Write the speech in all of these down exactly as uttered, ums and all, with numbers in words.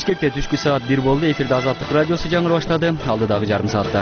Бишкекте түшкү саат бир болду. Эфирде Азаттык радиосу жаңыры баштады. Алдыдагы жарым саатта.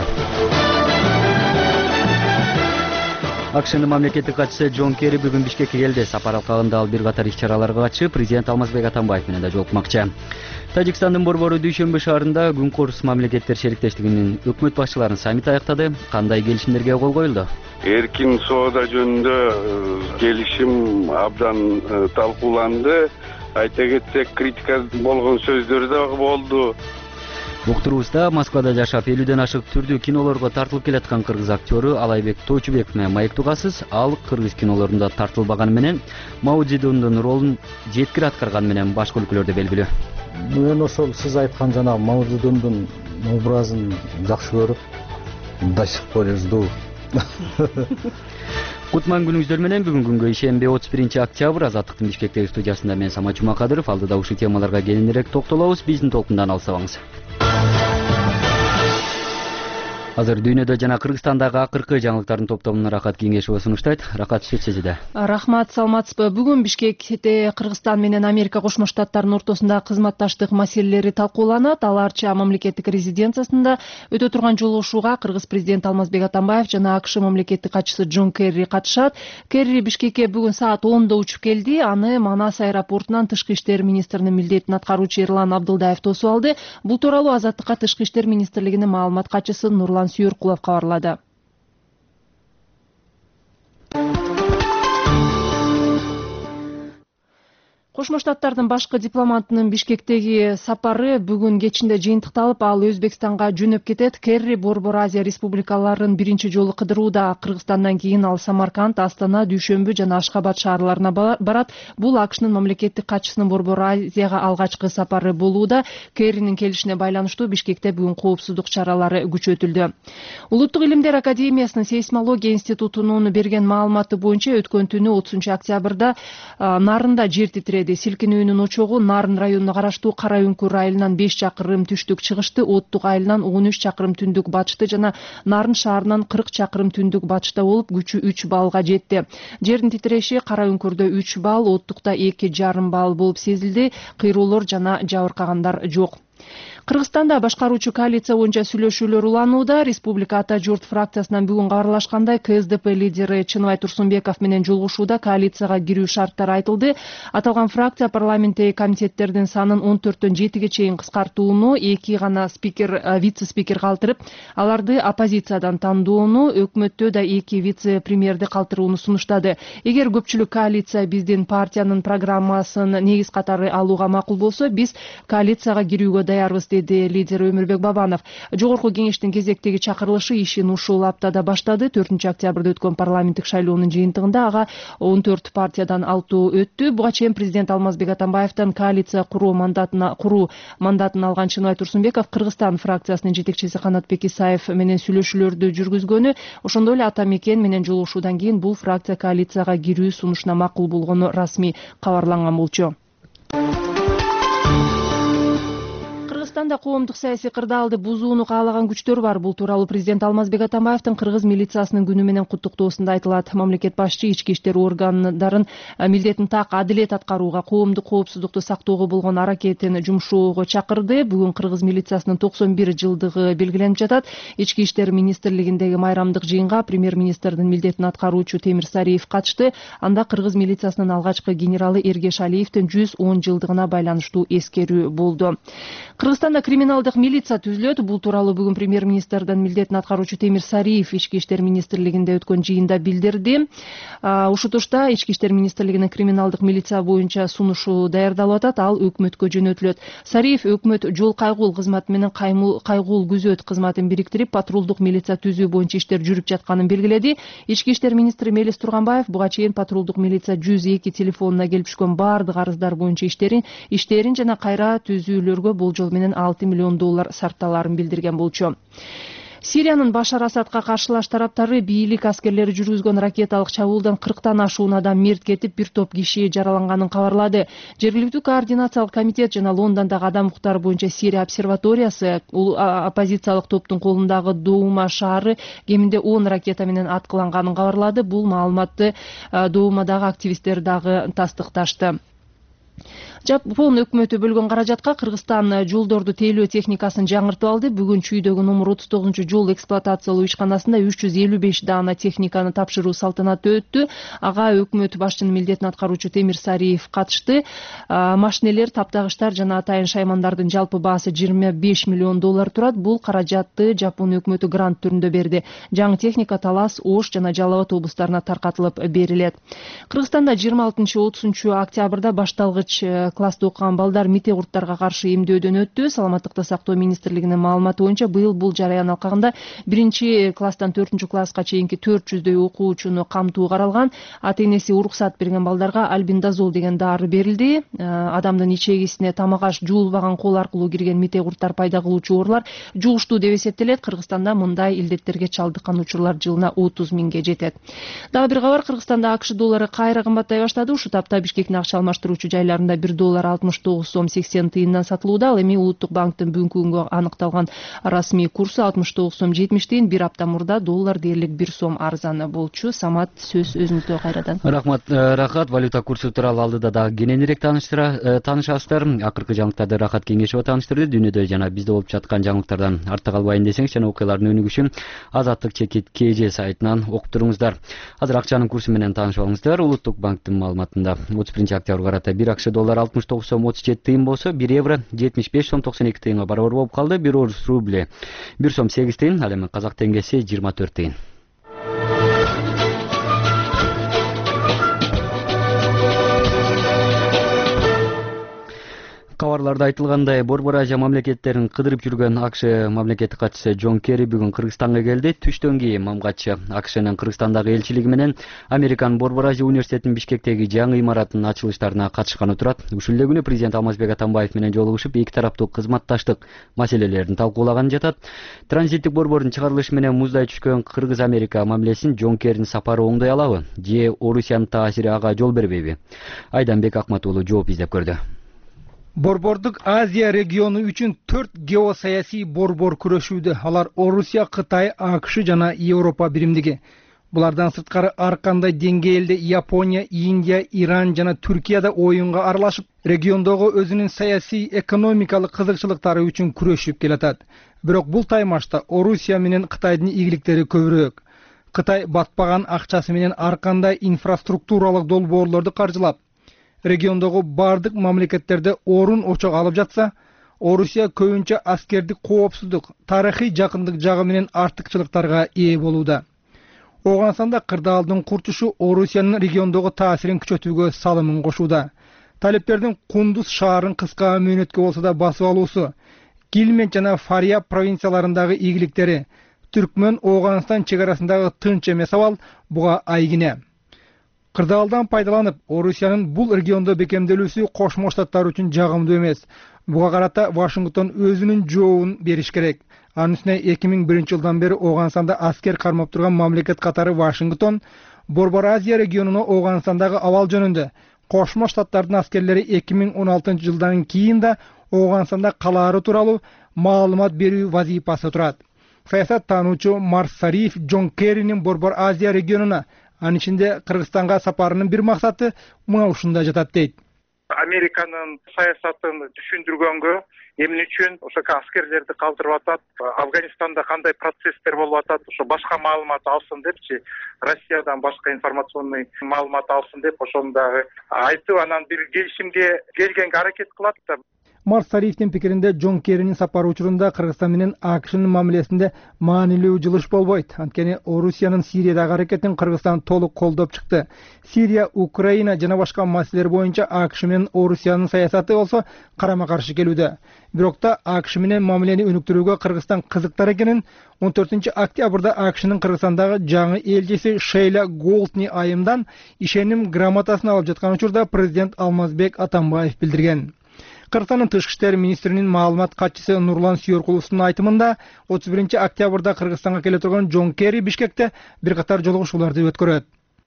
АКШнын мамлекеттик катчысы Джон Керри бүгүн Бишкекке келди. Сапар алкагында ал бир катар иш-чараларга катышып, президент Алмазбек Атамбаев менен да жолукмакчы. Тажикстандын борбору Дүйшөмбү шаарында Күнкурс мамлекеттер шериктештигинин өкмөт башчыларынын саммити аяктады. Кандай келишимдерге кол коюлду? Эркин соода жөнүндө келишим абдан талкууланды. Айта кетсек, критика болгон сөздөр да болду. Уктуруубузда Москвада жашап элүүдөн ашык түрдүү кинолорго тартылып келаткан кыргыз актёру Алайбек Тойчубеков менен маектугасыз. Ал кыргыз кинолорунда тартылбаганы менен Мао Цзедундун ролун жеткир аткарганы менен башка өлкөлөрдө белгилүү. Мен ошол сиз айткан жана Мао Цзедундун образын жакшы көрүп, до сих пор жду. Кутман күнүңүздөр менен. Бүгүн күнгө ишемби отуз биринчи октябрь. Азаттыктын Бишкектеги студиясында мен Самат Жумакадыров. Алдыда ушул темаларга кененирээк токтолобуз. Биздин толкундан алсабаңыз. Азыр дүйнөдө жана Кыргызстандагы акыркы жаңылыктардын топтомун Рахат Кеңешова сунуштайт. Рахат, сөз сизде. Рахмат, саламатсызбы? Бүгүн Бишкекте Кыргызстан менен Америка Кошмо Штаттарынын ортосунда кызматташтык маселелери талкууланат. Аларча мамлекеттик резиденциясында өтө турган жолугушууга Кыргыз президенти Алмазбек Атамбаев жана АКШ мамлекеттик катчысы Джон Керри катышат. Керри Бишкекке бүгүн саат онда учуп келди. Аны Манас аэропортунан тышкы иштер министринин милдетин аткаруучу Эрлан Абдылдаев тосуп алды. Бул тууралуу Азаттыкка тышкы иштер министрлигинин маалымат катчысы Нурлан Сүйөркулов кабарлады. Кошмо Штаттардын башкы дипломатынын Бишкектеги сапары бүгүн кечинде жыйынтыкталып, ал Өзбекстанга жөнөп кетет. Керри Борбор Азия республикаларын биринчи жолу кыдырууда. Кыргызстандан кийин ал Самарканд, Астана, Дүйшөмбү жана Ашкабад шаарларына барат. Бул АКШнын мамлекеттик катчысынын Борбор Азияга алгачкы сапары болууда. Керринин келишине байланыштуу Бишкекте бүгүн коопсуздук чаралары күчөтүлдү. Улуттук илимдер академиясынын сейсмология институтунун берген маалыматы боюнча өткөн түнү отузунчу октябрда Нарында жер титирedi. Силкинүүнүн очогу Нарын районуна караштуу Кара Үңкүр айылынан беш чакырым түштүк чыгышты, Оттук айылынан он үч чакырым түндүк батышты жана Нарын шаарынан кырк чакырым түндүк батышта болуп, күчү үч баллга жетти. Жердин титиреши Кара Үңкүрдө үч балл, Оттукта эки жарым балл болуп сезилди. Кыйроолор жана жабыркагандар жок. Кыргызстанда башкаруучу коалиция боюнча сүйлөшүүлөр уланууда. Республика Ата журт фракциясынан бүгүн кабарлашкандай, КСДП лидери Чыныбай Турсунбеков менен жолугушууда коалицияга кирүү шарттары айтылды. Аталган фракция парламенттеги комитеттердин санын он төрттөн жетиге чейин кыскартууну, эки гана спикер, вице-спикер калтырып, аларды оппозициядан тандоону, өкмөттө да эки вице-премьерди калтырууну сунуштады. Эгер көпчүлүк коалиция биздин партиянын программасын негиз катары алууга макул болсо, биз коалицияга кирүүгө даярбыз, деди лидер Өмүрбек Бабанов. Жогорку кеңештин кезектеги чакырылышы ишин ушул аптада баштады. төртүнчү октябрда өткөн парламенттик шайлоонун жыйынтыгында ага он төрт партиядан алтоо өттү. Буга чейин президент Алмазбек Атамбаевден коалиция куруу мандатына куруу мандатын алган Чыныбай Турсунбеков Кыргызстан фракциясынын жетекчиси Канатбек Исаев менен сүйлөшүүлөрдү жүргүзгөнү, ошондой эле Ата Мекен менен жолугушуудан кийин бул фракция коалицияга кирүү сунушуна макул болгону расмий кабарланган болчу. Кыргызстанда коомдук саясий кырдаалды бузууну каалаган күчтөр бар. Бул тууралуу президент Алмазбек Атамбаевдин кыргыз милициясынын күнү менен куттуктоосунда айтылат. Мамлекет башчы ички иштер органдарын милдетин так адилет аткарууга, коомдук коопсуздукту сактоого болгон аракетин жумшоого чакырды. Бүгүн кыргыз милициясынын токсон бир жылдыгы белгиленип жатат. Ички иштер министрлигиндеги майрамдык жыйынга премьер-министрдин милдетин аткаруучу Темир Сариев катышты. Анда кыргыз милициясынын алгачкы генералы Эргеш Алиевдин жүз он жылдыгына байланыштуу эскерүү болду. Кыргызстанда криминалдык милиция түзүлөт. Бул тууралуу бүгүн премьер-министрдин милдетин аткаруучу Темир Сариев ички иштер министрлигинде өткөн жыйында билдирди. Ушутушта ички иштер министрлигинин криминалдык милиция боюнча сунушу даярдалып атат. Ал өкмөткө жөнөтүлөт. Сариев өкмөт жол кайгуул кызматы менен кайгуул күзөт кызматын бириктирип, патрулдук милиция түзүү боюнча иштер жүрүп жатканын белгиледи. Ички иштер министри Мелис Турганбаев буга чейин патрулдук милиция жүз эки телефонуна келип түшкөн баардык арыздар боюнча иштерин, иштерин жана кайра түзүүлөргө болжол менен алты миллион доллар сарпталарын билдирген болчу. Сириянын Башар Асадка каршылаш тараптары бийлик аскерлери жүргүзгөн ракеталык чабуулдан кырктан ашуун адам мерт кетип, бир топ киши жараланганын кабарлады. Жергиликтүү координациялык комитет жана Лондондогу адам укуктары боюнча Сирия обсерваториясы оппозициялык топтун колундагы Дуума шаары кеминде он ракета менен аткыланганын кабарлады. Бул маалыматты Дуумадагы активисттер дагы тастыкташты. Жапон өкмөтү бөлгөн каражатка Кыргызстан жолдорду тейлөө техникасын жаңыртып алды. Бүгүн Чүйдөгү номер отуз тогузунчу жол эксплуатациялоо ишканасында үч жүз элүү беш даана техниканы тапшыруу салтанаты өттү. Ага өкмөт башчынын милдетин аткаруучу Темир Сариев катышты. Машинелер, таптагычтар жана атайын шаймандардын жалпы баасы жыйырма беш миллион доллар турат. Бул каражатты Жапон өкмөтү грант түрүндө берди. Жаңы техника Талас, Ош жана Жалал Абад облустарына таркатылып берилет. Кыргызстанда жыйырма алтынчы отузунчу октябрда башталгыч класста окуган балдар мите курттарга каршы эмдөөдөн өттү. Саламаттыкты сактоо министрлигинин маалыматы боюнча быйыл бул жараян алкагында биринчи класстан төртүнчү класска чейинки төрт жүздөй окуучуну камтуу каралган. Ата-энеси уруксат берген балдарга альбендазол деген дары берилди. Адамдын ичегисине тамак аш жуулбаган кол аркылуу кирген мите курттар пайда кылуучу оорулар жугуштуу деп эсептелет. Кыргызстанда мындай илдеттерге чалдыккан учурлар жылына отуз миңге жетет. Дагы бир кабар, Кыргызстанда АКШ доллары кайра кымбаттай баштады. Ушул тапта Бишкектин акча алмаштыруучу жайларында бир доллар алтымыш тогуз сом сексен тыйындан сатылууда. Ал эми Улуттук банктын бүгүнкү күнгө аныкталган расмий курсу алтымыш тогуз сом жетимиш тыйын. Бир апта мурда доллар дээрлик бир сом арзаны болчу. Самат, сөз өзүңүздө кайрадан. Рахмат, Рахат. Валюта курсу тууралуу алдыда дагы кененирээк таанышасыздар. Акыркы жаңылыктарды Рахат Кеңешова тааныштырды. Дүйнөдө жана бизде болуп жаткан жаңылыктардан артта калбайын десеңиз жана окуялардын өнүгүшүн Азаттык чекит КЖ сайтынан окуп туруңуздар. Азыр акчанын курсу менен таанышып алыңыздар. Улуттук банктын маалыматында отуз биринчи октябрга карата бир АКШ доллар алтымыш тогуз сом отуз жети тыйын болсо, бир евро жетимиш беш сом токсон эки тыйынга барабар болуп калды. Бир орус рубли бир сом сегиз тыйын, ал эми казак теңгеси жыйырма төрт тыйын. Кабарларда айтылгандай, Борбор Азия мамлекеттерин кыдырып жүргөн АКШ мамлекеттик катчысы Джон Керри бүгүн Кыргызстанга келди. Түштөн кийин мамгатчы АКШнын Кыргызстандагы элчилиги менен Американын Борбор Азия университетинин Бишкектеги жаңы имаратынын ачылыштарына катышканы турат. Ушул эле күнү президент Алмазбек Атамбаев менен жолугушуп, эки тараптуу кызматташтык маселелерин талкуулаган жатат. Транзиттик борбордун чыгарылышы менен муздай түшкөн Кыргыз-Америка мамилесин Джон Керринин сапары оңдой алабы? Же Орусиянын таасири ага жол бербейби? Айданбек Акмат уулу жооп издеп көрдү. Борбордук Азия региону үчүн төрт геосаясий борбор күрөшүүдө. Алар Орусия, Кытай, АКШ жана Европа биримдиги. Булардан сырткары ар кандай деңгээлде Япония, Индия, Иран жана Түркияда оюнга аралашып, региондогу өзүнүн саясий, экономикалык кызыкчылыктары үчүн күрөшүп келатат. Бирок бул таймашта Орусия менен Кытайдын ийгиликтери көбүрөөк. Кытай батпаган акчасы менен ар кандай инфраструктуралык долбоорлорду каржылап, региондогу бардык мамлекеттерде орун очок алып жатса, Орусия көбүнчө аскердик коопсуздук, тарыхый жакындык жагы менен артыкчылыктарга ээ болууда. Оогансанда кырдаалдын курчушу Орусиянын региондогу таасирин күчөтүүгө салымын кошууда. Талептердин Кундуз шаарын кыска мөөнөткө болсо да басып алуусу, Килмент жана Фарияб провинцияларындагы ийгиликтери, Түркмөн Оогансtan чегарасындагы тынч эмес абал буга айгине. Кырдаалдан пайдаланып, Орусиянын бул региондо бекемделүүсү Кошмо Штаттар үчүн жагымдуу эмес. Буга карата Вашингтон өзүнүн жообун бериш керек. Анын үстүнө эки миң биринчи жылдан бери Оогансанда аскер кармап турган мамлекет катары Вашингтон Борбор Азия регионуна Оогансандагы абал жөнүндө Кошмо Штаттардын аскерлери эки миң он алтынчы жылдан кийин да Оогансанда калаары тууралуу маалымат берүү вазифасы турат. Саясат таануучу Марс Сариев Джон Керринин Борбор Азия регионуна, анын ичинде Кыргызстанга сапарынын бир максаты мына ушунда жатат дейт. Американын саясатын түшүндүргөнгө, эмне үчүн ошо аскерлерди калтырып атат, Афганистанда кандай процесстер болуп атат, ошо башка маалымат алсын депчи, Россиядан башка информационный маалымат алсын деп ошону дагы айтып, анан бир келишимге келгенге аракет кылат да. Марс Сариевдин пикиринде Джон Керринин сапары учурунда Кыргызстан менен АКШнын мамилесинде маанилүү жылыш болбойт. Анткени Орусиянын Сириядагы аракетин Кыргызстан толук колдоп чыкты. Сирия, Украина жана башка маселелер боюнча АКШ менен Орусиянын саясаты болсо карама-каршы келүүдө. Бирок да АКШ менен мамилени өнүктүрүүгө Кыргызстан кызыктар экенин он төртүнчү октябрда АКШнын Кыргызстандагы жаңы элчиси Шейла Голдни айымдан ишеним грамотасын алып жаткан учурда президент Алмазбек Атамбаев билдирген. Кыргызстандын тышкы иштер министринин маалымат катчысы Нурлан Сүйөркуловдун айтымында отуз биринчи октябрда Кыргызстанга келе турган Джон Керри Бишкекте бир катар жолугушууларды өткөрөт.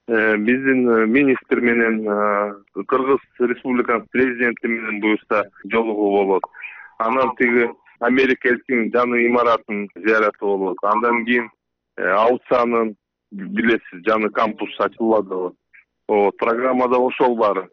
Биздин министр менен Кыргыз Республикасынын президенти менен буюрса жолугуу болот. Анан тиги Америка элчисинин жаңы имаратын зыяраты болот. Андан кийин Аусанын билесиз жаңы кампус ачылады. О программада ошол бар.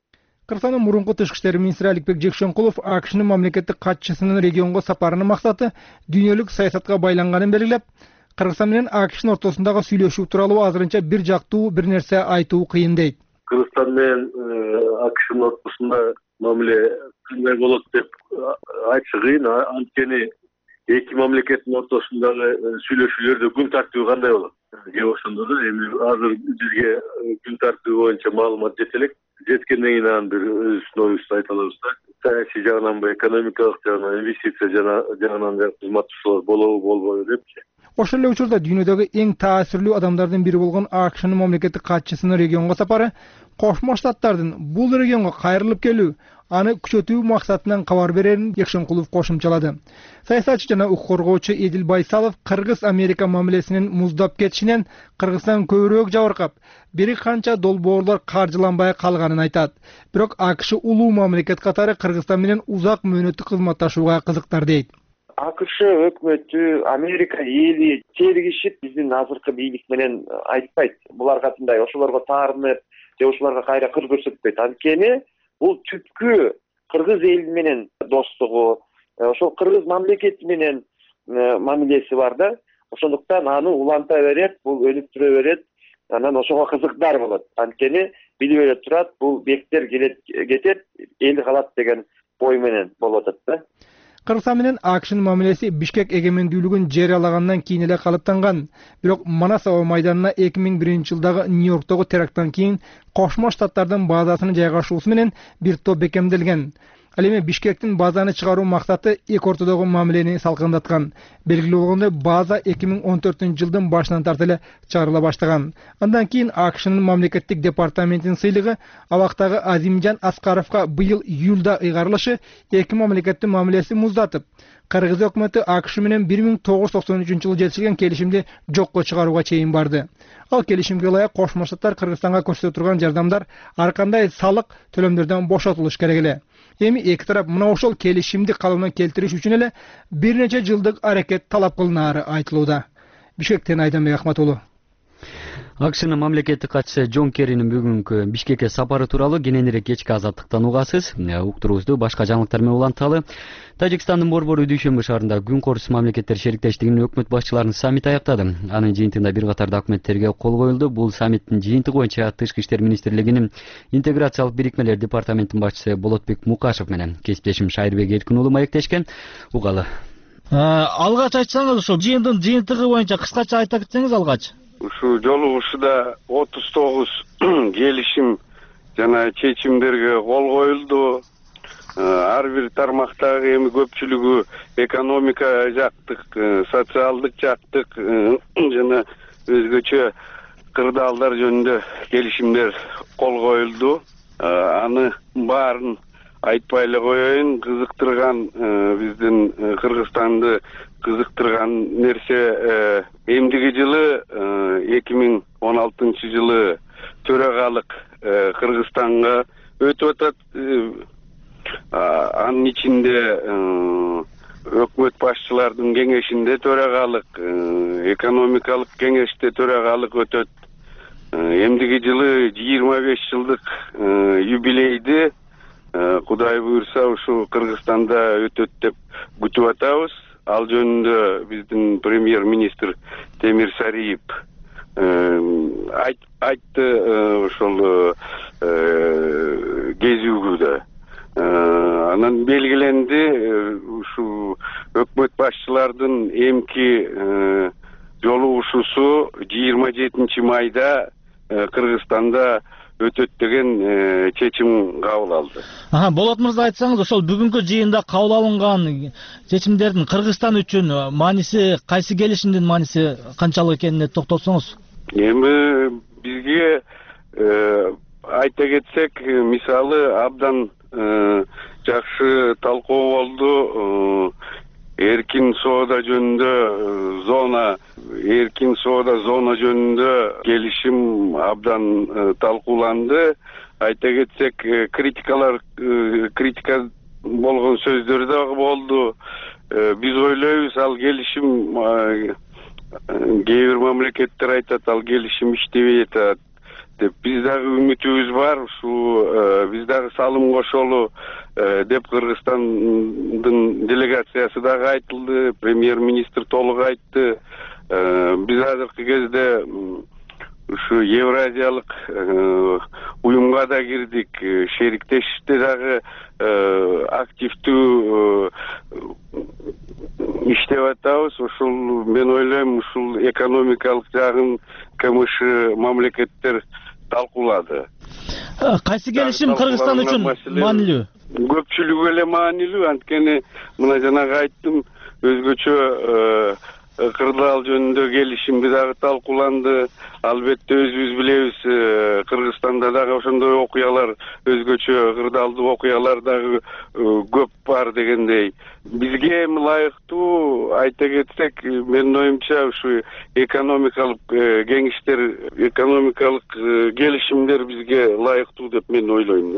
Кыргызстандын мурунку тышкы иштер министри Аликбек Жекшенкулов АКШнын мамлекеттик катчысынын регионго сапарынын максаты дүйнөлүк саясатка байланганын белгилеп, Кыргызстан менен АКШнын ортосундагы сүйлөшүү тууралуу азырынча бир жактуу бир нерсе айтуу кыйын дейт. Кыргызстан менен АКШнын ортосунда мамиле кандай болот деп айтыш кыйын. Анткени эки мамлекеттин ортосундагы сүйлөшүүлөрдө күн тартиби кандай болот? Же ошондо да эми азыр бизге күн тартиби боюнча маалымат жете элек. Жеткенден кийин анан бир өзүбүздүн оюбузду айта алабыз да. Саясий жагынанбы, экономикалык жагынан, инвестиция жагынан кызматташуулар болобу, болбойбу депчи. Ошол эле учурда дүйнөдөгү эң таасирлүү адамдардын бири болгон АКШнын мамлекеттик катчысынын регионго сапары Кошмо Штаттардын бул регионго кайрылып келүү, аны күчөтүү максатынан кабар берерин Жекшенкулов кошумчалады. Саясатчы жана укук коргоочу Эдил Байсалов Кыргыз-Америка мамилесинин муздап кетишинен Кыргызстан көбүрөөк жабыркап, бери канча долбоорлор каржыланбай калганын айтат. Бирок АКШ улуу мамлекет катары Кыргызстан менен узак мөөнөттүк кызматташууга кызыктар дейт. АКШ өкмөтү, Америка эли тергишип биздин азыркы бийлик менен айтпайт. Булар катындай ошолорго таарынып, же ошолорго кайра кыр көрсөтпөйт. Анткени бул түпкү кыргыз эли менен достугу, ошол кыргыз мамлекети менен мамилеси бар да. Ошондуктан аны уланта берет, бул өнүктүрө берет, анан ошого кызыктар болот. Анткени билип эле турат, бул бектер келет кетет, эл калат деген ой менен болуп атат да. Кыргызстан менен АКШнын мамилеси Бишкек эгемендүүлүгүн жарыялагандан кийин эле калыптанган. Бирок Манас аба майданына эки миң биринчи жылдагы Нью-Йорктогу теракттан кийин Кошмо Штаттардын базасынын жайгашуусу менен бир топ бекемделген. Ал эми Бишкектин базаны чыгаруу максаты эки ортодогу мамилени салкындаткан. Белгилүү болгондой, база эки миң он төртүнчү жылдын башынан тарта эле чыгарыла баштаган. Андан кийин АКШнын мамлекеттик департаментинин сыйлыгы абактагы Азимжан Аскаровго быйыл июлда ыйгарылышы эки мамлекеттин мамилесин муздатып, Кыргыз өкмөтү АКШ менен бир миң тогуз жүз токсон үчүнчү жылы жетишилген келишимди жокко чыгарууга чейин барды. Ал келишимге ылайык Кошмо Штаттар Кыргызстанга көрсөтө турган жардамдар ар кандай салык төлөмдөрдөн бошотулуш керек эле. Эми эки тарап мына ошол келишимди калыбына келтириш үчүн эле бир нече жылдык аракет талап кылынаары айтылууда. Бишкектен Айданбек Ахматулу. АКШнын мамлекеттик катчысы Джон Керринин бүгүнкү Бишкекке сапары тууралуу кененирээк кечки азаттыктан угасыз. Уктуруубузду башка жаңылыктар менен уланталы. Тажикстандын борбору дүйшөмбү шаарында күн корусу мамлекеттер шериктештигинин өкмөт башчыларынын саммити аяктады. Анын жыйынтыгында бир катар документтерге кол коюлду. Бул саммиттин жыйынтыгы боюнча Тышкы иштер министрлигинин интеграциялык бирикмелер департаментинин башчысы Болотбек Мукашев менен кесиптешим Шайырбек Эркин уулу маектешкен. Угалы. Алгач айтсаңыз, ошол жыйындын жыйынтыгы боюнча кыскача айта кетсеңиз алгач. Ушу жолугушууда отуз тогуз келишим жана чечимдерге кол коюлду. Ар бир тармактагы эми көпчүлүгү экономика жактык, социалдык жактык жана өзгөчө кырдаалдар жөнүндө келишимдер кол коюлду. Аны баарын айтпай эле коеюн, кызыктырган биздин Кыргызстанды кызыктырган нерсе эмдиги жылы эки миң он алтынчы жылы төрагалык Кыргызстанга өтүп атат. Анын ичинде өкмөт башчылардын кеңешинде төрагалык, экономикалык кеңеште төрагалык өтөт. Эмдиги жылы жыйырма беш жылдык юбилейди Кудай буйрса ушу Кыргызстанда өтөт деп күтүп атабыз. Ал жөнүндө биздин премьер-министр Темир Сариев айтты ошол кезүүгүдө. Анан белгиленди ушу өкмөт башчылардын эмки жолугушуусу жыйырма жетинчи майда Кыргызстанда өтөт деген чечим кабыл алды. Аха, Болот мырза, айтсаңыз, ошол бүгүнкү жыйында кабыл алынган чечимдердин Кыргызстан үчүн мааниси, кайсы келишимдин мааниси канчалык экенине токтолсоңуз? Эми бизге айта кетсек, мисалы абдан жакшы талкуу болду. Эркин соода жөнүндө зона, эркин соода зона жөнүндө келишим абдан талкууланды. Айта кетсек, критикалар, критика болгон сөздөр дагы болду. Биз ойлойбуз, ал келишим кээ бир мамлекеттер айтат, ал келишим иштебей атат. деп биз дагы үмүтүбүз бар. Ушул биз дагы салым кошолу деп Кыргызстандын делегациясы дагы айтылды, премьер-министр толук айтты. Биз азыркы кезде ушу Евразиялык уюмга да кирдик, шериктешикте дагы активдүү иштеп атабыз. Ушул мен ойлойм, ушул экономикалык жагын КМШ мамлекеттер талкуулады. Кайсы келишим Кыргызстан үчүн маанилүү? Көпчүлүгү эле маанилүү, анткени мына жанагы айттым, өзгөчө кырдаал жөнүндө келишимди дагы талкууланды. Албетте өзүбүз билебиз, Кыргызстанда дагы ошондой окуялар, өзгөчө кырдаалдуу окуялар дагы көп бар дегендей. Бизге эми ылайыктуу, айта кетсек, менин оюмча ушу экономикалык кеңештер, экономикалык келишимдер бизге ылайыктуу деп мен ойлойм.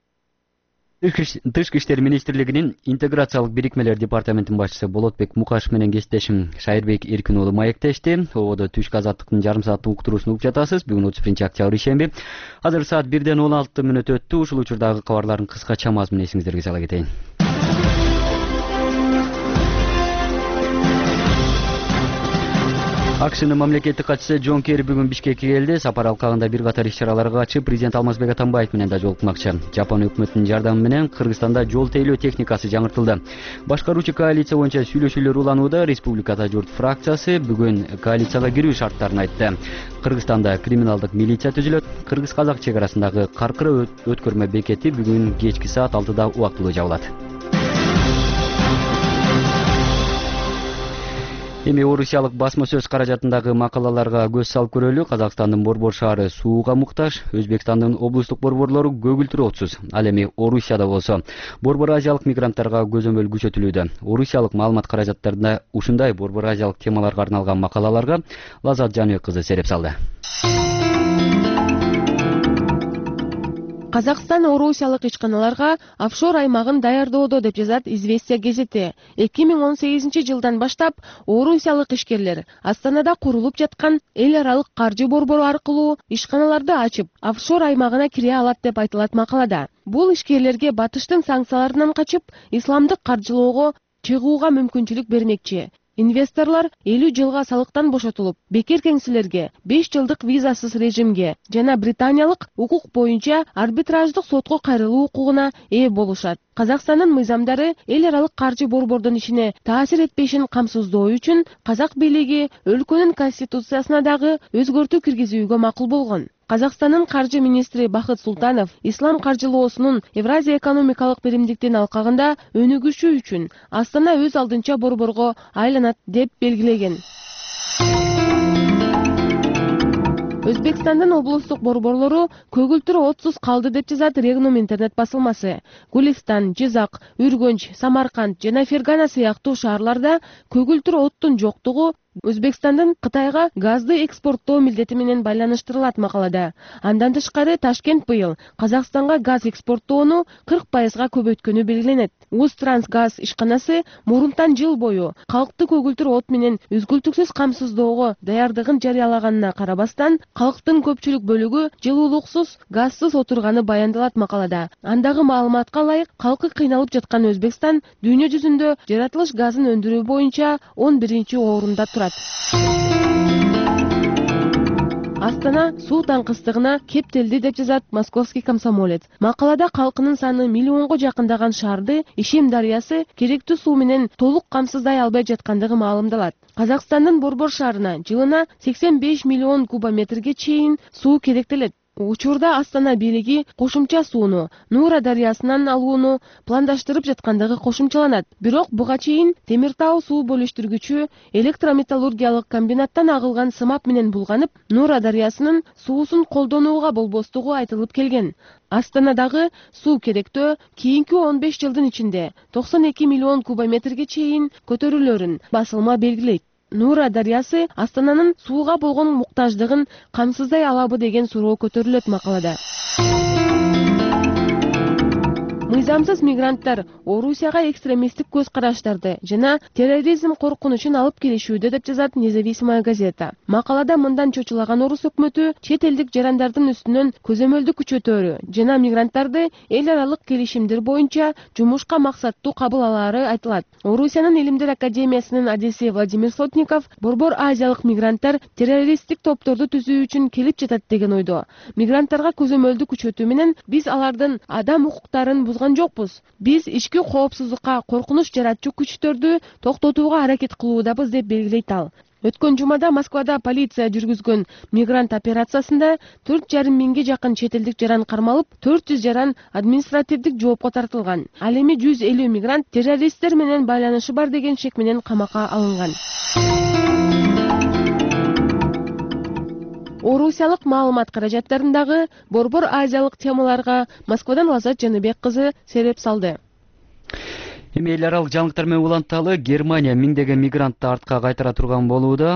Тышкы иштер министрлигинин интеграциялык бирикмелер департаментинин башчысы Болотбек Мукаш менен кесиптешим Шайырбек Эркин уулу маектешти. Ободо түшкү азаттыктын жарым сааттык уктуруусун угуп жатасыз. Бүгүн отуз биринчи октябрь ишемби. Азыр саат бирден он алты мүнөт өттү. Ушул учурдагы кабарлардын кыскача мазмунун эсиңиздерге сала кетейин. АКШнын мамлекеттик катчысы Джон Керри бүгүн Бишкекке келди. Сапар алкагында бир катар иш-чараларга катышып, президент Алмазбек Атамбаев менен да жолукмакчы. Жапон өкмөтүнүн жардамы менен Кыргызстанда жол тейлөө техникасы жаңыртылды. Башкаруучу коалиция боюнча сүйлөшүүлөр уланууда. Республикада журт фракциясы бүгүн коалицияга кирүү шарттарын айтты. Кыргызстанда криминалдык милиция түзүлөт. Кыргыз-казак чек арасындагы Каркыры өткөрмө бекети бүгүн кечки саат алтыда убактылуу жабылат. Эми орусиялык басма сөз каражатындагы макалаларга көз салып көрөлү. Казакстандын Борбор шаары сууга муктаж, Өзбекстандын облустук борборлору көгүлтүр отсуз. Ал эми Орусияда болсо Борбор азиялык мигранттарга көзөмөл күчөтүлүүдө. Орусиялык маалымат каражаттарында ушундай Борбор азиялык темаларга арналган макалаларга Лазат Жаныбек кызы сереп салды. Казакстан орусиялык ичканаларга офшор аймагын даярдоодо деп жазат Известия газети. эки миң он сегизинчи жылдан баштап орусиялык ишкерлер Астанада курулуп жаткан эл аралык каржы борбору аркылуу ишканаларды ачып, офшор аймагына кире алат деп айтылат макалада. Бул ишкерлерге батыштын санкцияларынан качып, исламдык каржылоого чыгууга мүмкүнчүлүк бермекчи. Инвесторлор элүү жылга салыктан бошотулуп, бекер кеңселерге, беш жылдык визасыз режимге жана британиялык укук боюнча арбитраждык сотко кайрылуу укугуна ээ болушат. Казакстандын мыйзамдары эл аралык каржы борбордун ишине таасир этпешин камсыздоо үчүн казак бийлиги өлкөнүн конституциясына дагы өзгөртүү киргизүүгө макул болгон. Казакстандын каржы министри Бахыт Султанов ислам каржылоосунун Евразия экономикалык биримдиктин алкагында өнүгүшү үчүн Астана өз алдынча борборго айланат деп белгилеген. Өзбекстандын облустук борборлору көгүлтүр отсуз калды деп жазат Регнум интернет басылмасы. Гулистан, Жизак, Үргөнч, Самарканд жана Фергана сыяктуу шаарларда көгүлтүр оттун жоктугу Өзбекстандын Кытайга газды экспорттоо милдети менен байланыштырылат макалада. Андан тышкары Ташкент быйыл Казакстанга газ экспорттоону кырк пайызга көбөйткөнү белгиленет. Узтрансгаз ишканасы мурунтан жыл бою калкты көгүлтүр от менен үзгүлтүксүз камсыздоого даярдыгын жарыялаганына карабастан, калктын көпчүлүк бөлүгү жылуулуксуз, газсыз отурганы баяндалат макалада. Андагы маалыматка ылайык, калкы кыйналып жаткан Өзбекстан дүйнө жүзүндө жаратылыш газын өндүрүү боюнча он биринчи орунда турат. Астана суу таңкыстыгына кептелди деп жазат Московский комсомолец. Макалада калкынын саны миллионго жакындаган шаарды Ишим дарыясы керектүү суу менен толук камсыздай албай жаткандыгы маалымдалат. Казакстандын Борбор шаарына жылына сексен беш миллион кубометрге чейин суу керектелет. Учурда Астана бийлиги кошумча сууну Нура дарыясынан алууну пландаштырып жаткандыгы кошумчаланат. Бирок буга чейин Темир Тау суу бөлүштүргүчү электрометаллургиялык комбинаттан агылган сымап менен булганып, Нура дарыясынын суусун колдонууга болбостугу айтылып келген. Астанадагы суу керектөө кийинки он беш жылдын ичинде токсон эки миллион кубометрге чейин көтөрүлөрүн басылма белгилейт. Нура дарыясы Астананын сууга болгон муктаждыгын камсыздай алабы деген суроо көтөрүлөт макалада. мыйзамсыз мигранттар Орусияга экстремисттик көз караштарды жана терроризм коркунучун алып келишүүдө деп жазат Независимая газета. Макалада мындан чочулаган орус өкмөтү чет элдик жарандардын үстүнөн көзөмөлдү күчөтөөрү жана мигранттарды эл аралык келишимдер боюнча жумушка максаттуу кабыл алаары айтылат. Орусиянын Илимдер академиясынын адиси Владимир Сотников борбор азиялык мигранттар террористтик топторду түзүү үчүн келип жатат деген ойдо. Мигранттарга көзөмөлдү күчөтүү менен биз алардын адам укуктарын бузган жокпуз. Биз ички коопсуздукка коркунуч жаратчу күчтөрдү токтотууга аракет кылуудабыз деп белгилейт ал. Өткөн жумада Москвада полиция жүргүзгөн мигрант операциясында төрт жарым миңге жакын чет элдик жаран кармалып, төрт жүз жаран административдик жоопко тартылган. Ал эми жүз элүү мигрант террористтер менен байланышы бар деген шек менен камакка алынган. Орусиялык маалымат каражаттарындагы борбор азиялык темаларга Москвадан Лазат Жаныбек кызы сереп салды. Эми эл аралык жаңылыктар менен уланталы Германия миңдеген мигрантты артка кайтара турган болууда.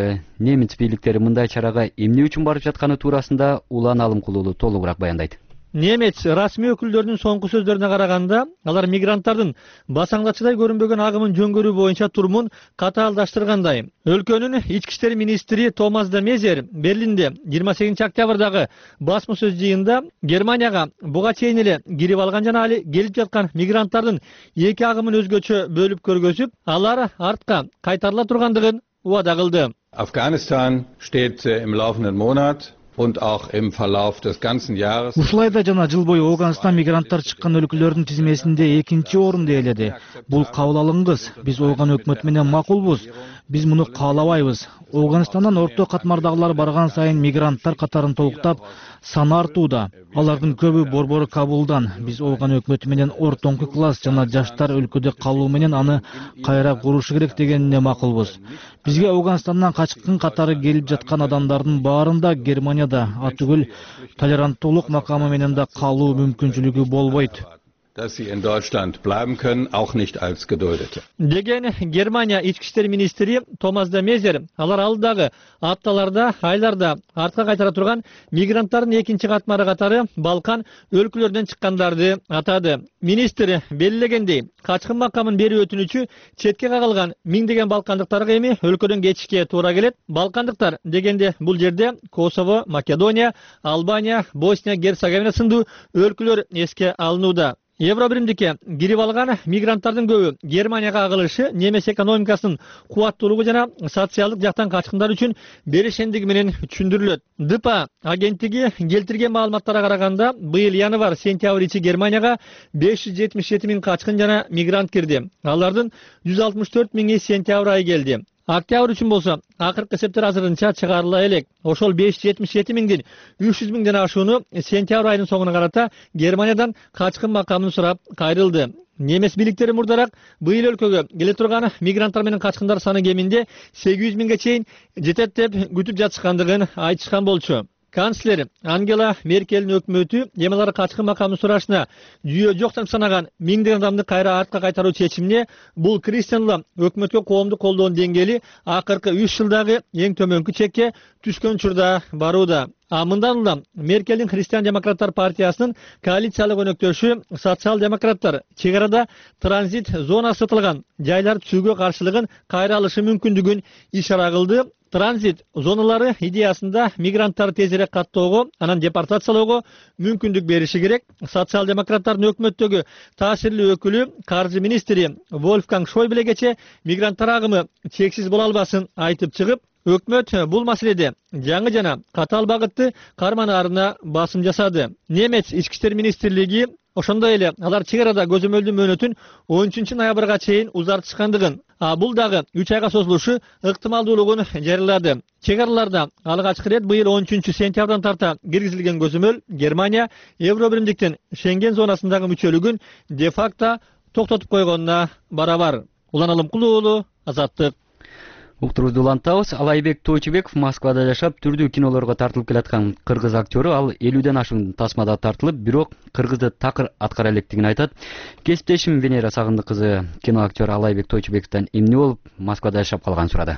Немец бийликтери мындай чарага эмне үчүн барып жатканы туурасында Улан Алымкулуулу толугураак баяндайт. Немец расмий өкүлдөрүнүн соңку сөздөрүнө караганда, алар мигранттардын басаңдачыдай көрүнбөгөн агымын жөнгөрүү боюнча турумун катаалдаштыргандай. Өлкөнүн ички иштер министри Томас де Мезер Берлинде жыйырма сегизинчи октябрдагы басма сөз жыйынында Германияга буга чейин эле кирип алган жана али келип жаткан мигранттардын эки агымын өзгөчө бөлүп көргөзүп, алар артка кайтарыла тургандыгын убада кылды. Afghanistan steht im laufenden Monat und auch im Verlauf des ganzen Jahres. Ушулайда жана жыл бою Афганистан мигранттар чыккан өлкөлөрдүн тизмесинде экинчи орунду ээледи. Бул кабыл алынгыс. Биз Афган өкмөтү менен макулбуз. Биз муну каалабайбыз. Афганистандан орто катмардагылар барган сайын мигранттар катарын толуктап, саны артууда. Алардын көбү борбору Кабулдан. Биз Афган өкмөтү менен ортоңку класс жана жаштар өлкөдө калуу менен аны кайра курушу керек дегенине макулбуз. Бизге Афганистандан качкын катары келип жаткан адамдардын баарында Германияда атүгүл толеранттуулук макамы менен да калуу мүмкүнчүлүгү болбойт. Dass sie in Deutschland bleiben können, auch nicht als Geduldete. Деген Германия ички иштер министри Томас де Мезер алар алдагы апталарда, айларда артка кайтара турган мигранттардын экинчи катмары катары Балкан өлкөлөрүнөн чыккандарды атады. Министр белгилегендей, качкын макамын берүү өтүнүчү четке кагылган миңдеген балкандыктарга эми өлкөдөн кетишке туура келет. Балкандыктар дегенде бул жерде Косово, Македония, Албания, Босния, Герцеговина сындуу өлкөлөр эске алынууда. Евробиримдикке кирип алган мигранттардын көбү Германияга агылышы немес экономикасынын кубаттуулугу жана социалдык жактан качкындар үчүн беришендиги менен түшүндүрүлөт. ДПА агенттиги келтирген маалыматтарга караганда, быйыл январь-сентябрь ичи Германияга беш жүз жетимиш жети миң качкын жана мигрант кирди. Алардын жүз алтымыш төрт миңи сентябрь айы келди. Октябрь үчүн болсо акыркы эсептер азырынча чыгарыла элек. Ошол беш жүз жетимиш жети миңдин үч жүз миңден ашууну сентябрь айынын соңуна карата Германиядан качкын макамын сурап кайрылды. Немес бийликтери мурдарак быйыл өлкөгө келе турган мигранттар менен качкындар саны кеминде сегиз жүз миңге чейин жетет деп күтүп жатышкандыгын айтышкан болчу. Канцлер Ангела Меркелдин өкмөтү эмалар качкын макамын сурашына жүйө жок деп санаган миңдеген адамды кайра артка кайтаруу чечимине бул Кристианлы өкмөткө коомдук колдоонун деңгээли акыркы үч жылдагы эң төмөнкү чекке түшкөн учурда барууда. А мындан улам Меркелдин Христиан демократтар партиясынын коалициялык өнөктөшү социал-демократтар чек арада транзит зона сытылган жайлар түзүүгө каршылыгын кайра алышы мүмкүндүгүн ишара кылды. Транзит зоналары идеясында мигранттарды тезирээк каттоого, анан депортациялоого мүмкүндүк бериши керек. Социал-демократтардын өкмөттөгү таасирлүү өкүлү каржы министри Вольфганг Шойблегече мигранттар агымы чексиз боло албасын айтып чыгып, өкмөт бул маселеде жаңы жана катаал багытты карманаарына басым жасады. Немец ички иштер министрлиги ошондой эле алар чек арада көзөмөлдүү мөөнөтүн он үчүнчү ноябрга чейин узартышкандыгын, а бул дагы үч айга созулушу ыктымалдуулугун жарыялады. Чек араларда алгачкы ирет быйыл он үчүнчү сентябрдан тарта киргизилген көзөмөл Германия Евробиримдиктин Шенген зонасындагы мүчөлүгүн де-факто токтотуп койгонуна барабар. Улан Алымкулуулу, Азаттык. Уктурубузду улантабыз. Алайбек Тойчубеков Москвада жашап, түрдүү кинолорго тартылып келаткан кыргыз актёру. Ал элүүдөн ашуун тасмада тартылып, бирок кыргызды такыр аткара электигин айтат. Кесиптешим Венера Сагындык кызы кино актёру Алайбек Тойчубековдон эмне болуп Москвада жашап калганын сурады.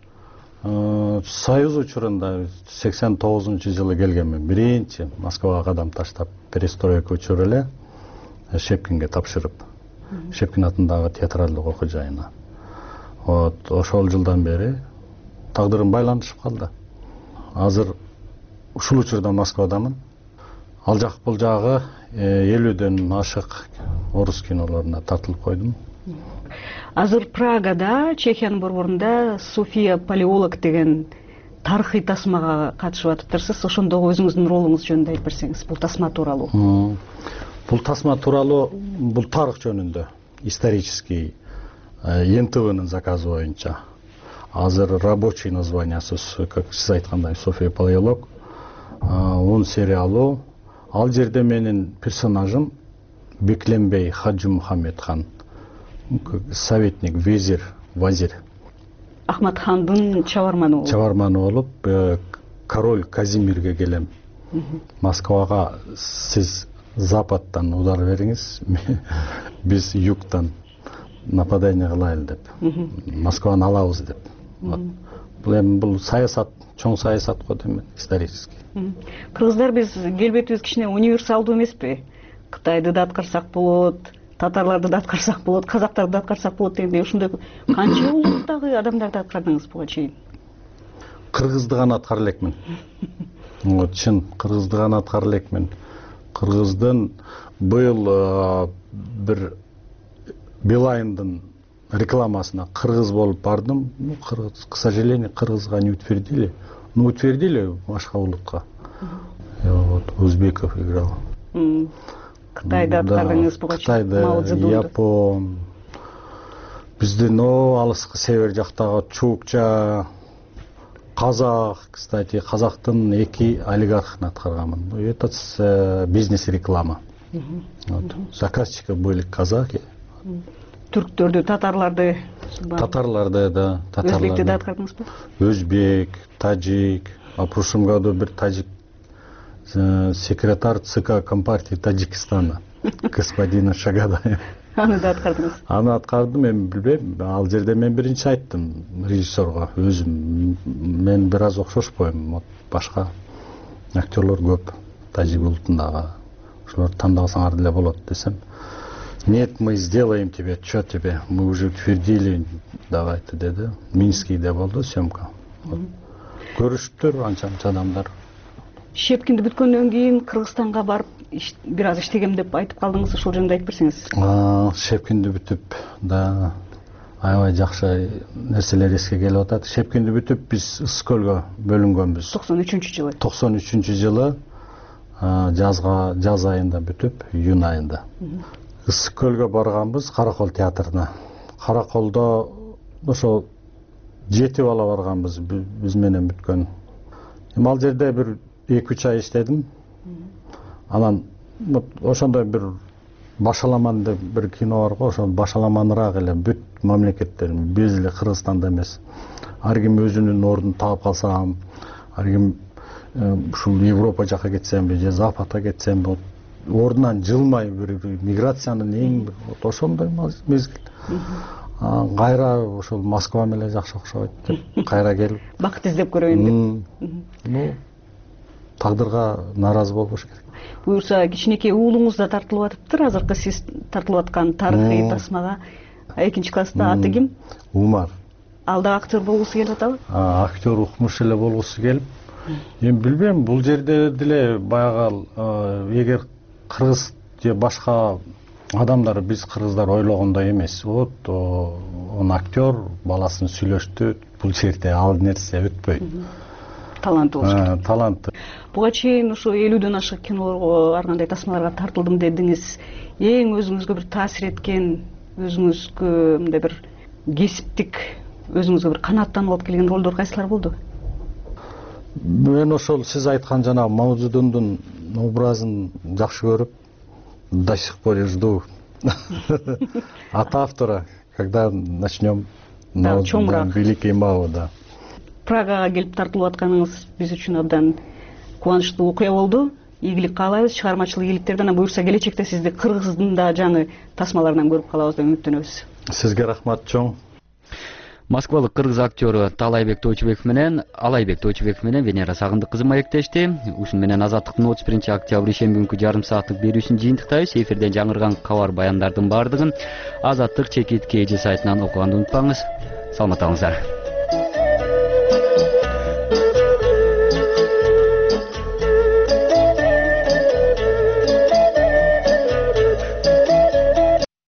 Союз учурунда сексен тогузунчу жылы келгенмин. Биринчи Москвага кадам таштап, перестройка учуру эле. Шепкинге тапшырып, Шепкин атындагы театралдык окуу жайына. Вот ошол жылдан бери тагдырым байланышып калды. Азыр ушул учурда Москвадамын. Ал жак бул жагы элүүдөн ашык орус кинолоруна тартылып койдум. Азыр Прагада, Чехиянын борборунда София Палеолог деген тарыхый тасмага катышып атыптырсыз. Ошондогу өзүңүздүн ролуңуз жөнүндө айтып берсеңиз, бул тасма тууралуу. Бул тасма тууралуу, бул тарых жөнүндө, исторический эн тэ вэнин заказы боюнча. Азыр рабочий названиясы, как сиз айткандай, София Палеолог. Он сериалу. Ал жерде менин персонажым Бекленбей Хаджи Мухаммедхан, советник, везир, вазир. Ахматхандын чабарманы болуп. Чабарманы болуп, король Казимирге келем. Москвага сиз западтан удар бериңиз, биз югтан нападение кылайлы деп. Москваны алабыз деп. Бул эми бул саясат, чоң саясат го дейм, исторический. Кыргыздар биз келбетибиз кичине универсалдуу эмеспи? Кытайды да аткарсак болот, татарларды да аткарсак болот, казактарды да аткарсак болот дегендей, ушундай канча улуттагы адамдарды аткардыңыз буга чейин? Кыргызды гана аткара элекмин. Вот чын кыргызды гана аткара элекмин. Кыргыздын быйыл бир Билайндын рекламасына кыргыз болуп бардым. Ну, кыргыз, к сожалению, кыргызга не утвердили. Ну, утвердили башка улутка. Вот Узбеков играл. Кытайда аткардыңыз буга чейин? Кытайда, Япон. Биздин о алыскы север жактагы чукча, казак, кстати, казактын эки олигархын аткарганмын. Это бизнес-реклама. Вот. Заказчика были казаки. Түрктөрдү, татарларды, татарларды да, Өзбекти да аткардыңызбы? Өзбек, таджик. А в прошлом году бир таджик секретарь ЦК Компартии Таджикистана, господина Шагадаев. Аны да аткардыңыз? Аны аткардым, мен билбейм. Ал жерде мен биринчи айттым режиссерго, өзүм мен бир аз окшошпойм. Вот башка актерлор көп таджик улутундагы. Ошолорду тандасаңар деле болот десем. Нет, мы сделаем тебе, что тебе, мы уже утвердили, давайте, деди. Минскийде болду съемка. Көрүшүптүр анча-анча адамдар. Шепкинди бүткөндөн кийин Кыргызстанга барып бир аз иштегем деп айтып калдыңыз, ошол жөнүндө айтып берсеңиз. Шепкинди бүтүп, да, аябай жакшы нерселер эске келип атат. Шепкинди бүтүп биз Ысык көлгө бөлүнгөнбүз. токсон үчүнчү жылы. токсон үчүнчү жылы жазга, жаз айында бүтүп, июнь айында. Ысык көлгө барганбыз, Каракол театрына. Караколдо ошо жети бала барганбыз, биз менен бүткөн. Эми ал жерде бир эки үч ай иштедим. Анан ошондой бир Башаламан деп бир кино бар го, ошо башаламаныраак эле бүт мамлекеттер, биз эле Кыргызстанда эмес. Ар ким өзүнүн ордун таап калса, ар ким ушул Европа жака кетсемби, же Западка кетсемби, ордунан жылмай бир миграциянын эң ошондой мезгил. Кайра ошол Москва менен жакшы окшойт деп кайра келип бакыт издеп көрөйүн деп. Ну, тагдырга нааразы болбош керек. Буюрса, кичинекей уулуңуз да тартылып атыптыр, азыркы сиз тартылып аткан тарыхый тасмага. Экинчи класста аты ким? Умар. Ал да актер болгусу келип атабы? Актер укмуш эле болгусу келип. Эми билбейм, бул жерде деле баягы эгер кыргыз же башка адамдар, биз кыргыздар ойлогондой эмес. Вот он актер, баласын сүйлөштү, бул жерде ал нерсе өтпөйт. Таланты болуш керек. Таланты. Буга чейин ушу элүүдөн ашык кинолорго, ар кандай тасмаларга тартылдым дедиңиз. Эң өзүңүзгө бир таасир эткен, өзүңүзгө мындай бир кесиптик, өзүңүзгө бир канааттанып алып келген ролдор кайсылар болду? Мен ошол сиз айткан жана Маудзедундун образын жакшы көрүп, до сих пор жду от автора, когда начнем великий Мао, да. Прагага келип тартылып атканыңыз биз үчүн абдан кубанычтуу окуя болду. Ийгилик каалайбыз, чыгармачылык ийгиликтерди. Анан буюрса келечекте сизди Кыргыздын да жаңы тасмаларынан көрүп калабыз деп үмүттөнөбүз. Сизге рахмат чоң. Москвалык кыргыз актеру Талайбек Тойчубеков менен Алайбек Тойчубеков менен Венера Сагындык кызы маектешти. Ушун менен Азаттыктын отуз биринчи октябрь ишемби күнкү жарым сааттык берүүсүн жыйынтыктайбыз. Эфирден жаңырган кабар баяндардын баардыгын Азаттык чекит кей же сайтынан окуганды унутпаңыз. Саламат болуңуздар.